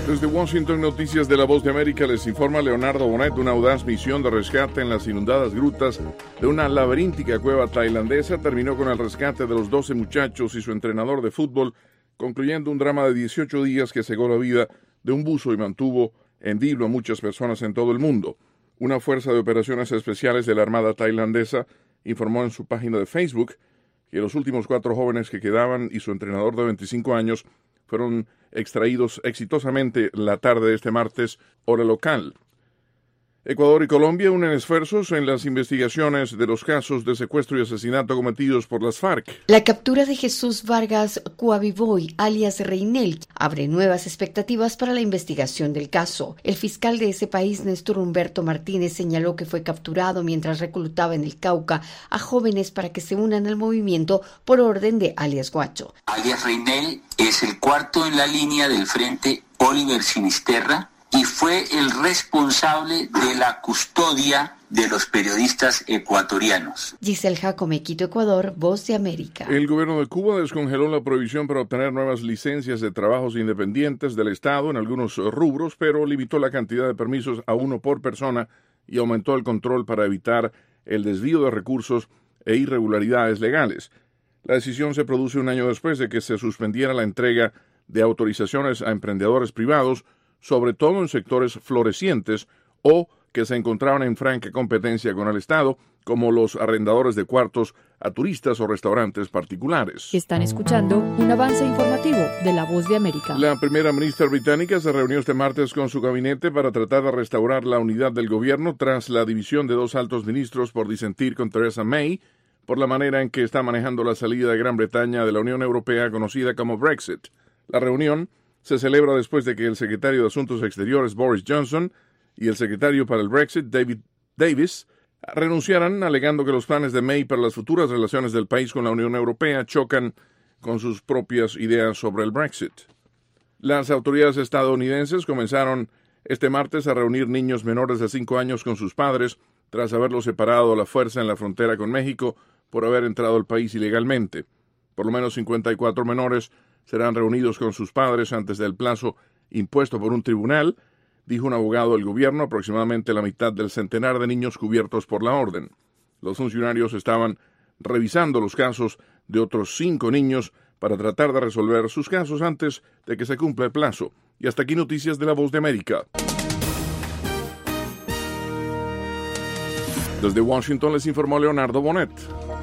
Desde Washington, Noticias de la Voz de América, les informa Leonardo Bonet. Una audaz misión de rescate en las inundadas grutas de una laberíntica cueva tailandesa terminó con el rescate de los 12 muchachos y su entrenador de fútbol, concluyendo un drama de 18 días que cegó la vida de un buzo y mantuvo en vilo a muchas personas en todo el mundo. Una fuerza de operaciones especiales de la Armada tailandesa informó en su página de Facebook que los últimos 4 jóvenes que quedaban y su entrenador de 25 años fueron extraídos exitosamente la tarde de este martes, hora local. Ecuador y Colombia unen esfuerzos en las investigaciones de los casos de secuestro y asesinato cometidos por las FARC. La captura de Jesús Vargas Coavivoy, alias Reinel, abre nuevas expectativas para la investigación del caso. El fiscal de ese país, Néstor Humberto Martínez, señaló que fue capturado mientras reclutaba en el Cauca a jóvenes para que se unan al movimiento por orden de alias Guacho. Alias Reinel es el cuarto en la línea del Frente Oliver Sinisterra y fue el responsable de la custodia de los periodistas ecuatorianos. Giselle Jacome, Quito, Ecuador, Voz de América. El gobierno de Cuba descongeló la prohibición para obtener nuevas licencias de trabajos independientes del Estado en algunos rubros, pero limitó la cantidad de permisos a 1 por persona y aumentó el control para evitar el desvío de recursos e irregularidades legales. La decisión se produce un año después de que se suspendiera la entrega de autorizaciones a emprendedores privados, sobre todo en sectores florecientes o que se encontraban en franca competencia con el Estado, como los arrendadores de cuartos a turistas o restaurantes particulares. Están escuchando un avance informativo de La Voz de América. La primera ministra británica se reunió este martes con su gabinete para tratar de restaurar la unidad del gobierno tras la división de 2 altos ministros por disentir con Theresa May por la manera en que está manejando la salida de Gran Bretaña de la Unión Europea, conocida como Brexit. La reunión se celebra después de que el secretario de Asuntos Exteriores, Boris Johnson, y el secretario para el Brexit, David Davis, renunciaran, alegando que los planes de May para las futuras relaciones del país con la Unión Europea chocan con sus propias ideas sobre el Brexit. Las autoridades estadounidenses comenzaron este martes a reunir niños menores de 5 años con sus padres tras haberlos separado a la fuerza en la frontera con México por haber entrado al país ilegalmente. Por lo menos 54 menores serán reunidos con sus padres antes del plazo impuesto por un tribunal, dijo un abogado del gobierno, aproximadamente la mitad del centenar de niños cubiertos por la orden. Los funcionarios estaban revisando los casos de otros 5 niños para tratar de resolver sus casos antes de que se cumpla el plazo. Y hasta aquí Noticias de la Voz de América. Desde Washington les informó Leonardo Bonet.